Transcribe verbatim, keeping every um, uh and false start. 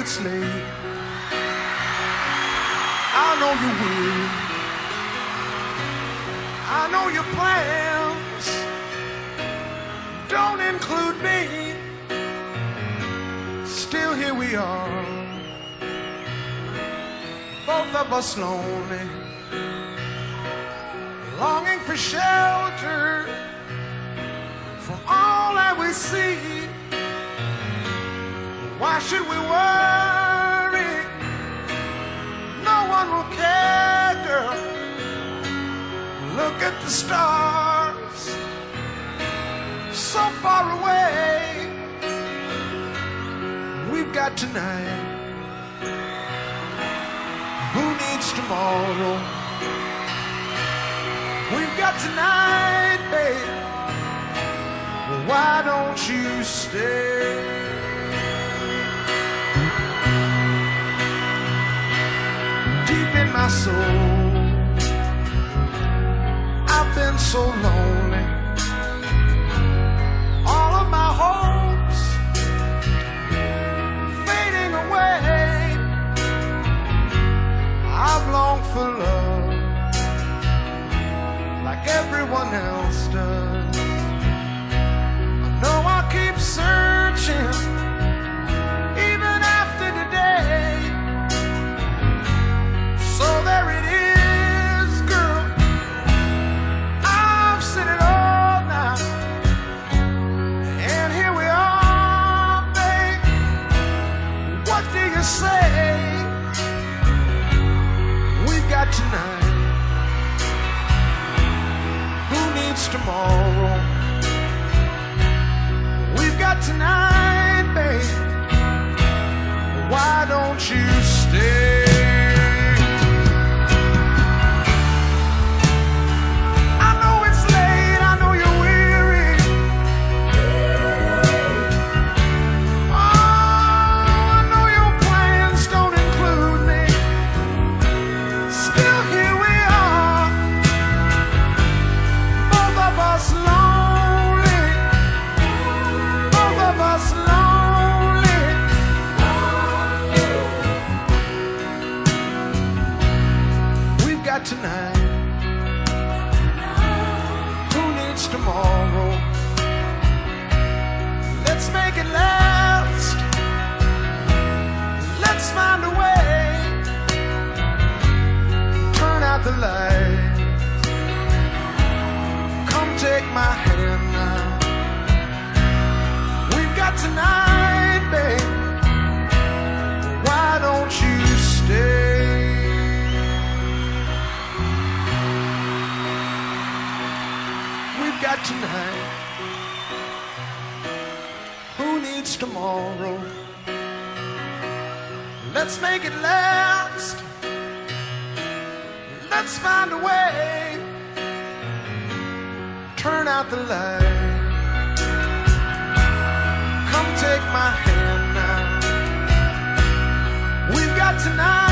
it's late. I know you will. I know your plans don't include me. Still here we are, both of us lonely, longing for shelter from all that we see. Why should we worry? No one will care, girl. Look at the stars, so far away. We've got tonight. Who needs tomorrow? We've got tonight, babe. Well, why don't you stay? Deep in my soul, I've been so lonely. All of my hopes fading away. I've longed for love like everyone else does. I know I'll keep searching even after today. So there it is, girl. I've said it all now, and here we are, babe. What do you say? We've got tonight. Who needs tomorrow? We've got tonight, babe. Why don't you stay? I know it's late, I know you're weary. Oh, I know your plans don't include me. Still here we are, both of us lonely, both of us lonely. We've got tonight. Who needs tomorrow? Let's make it last. Let's find a way. Turn out the light. Come take my hand now. We've got tonight, babe. Why don't you stay? We've got tonight. Who needs tomorrow? Let's make it last. Let's find a way. Turn out the light. Come take my hand now. We've got tonight.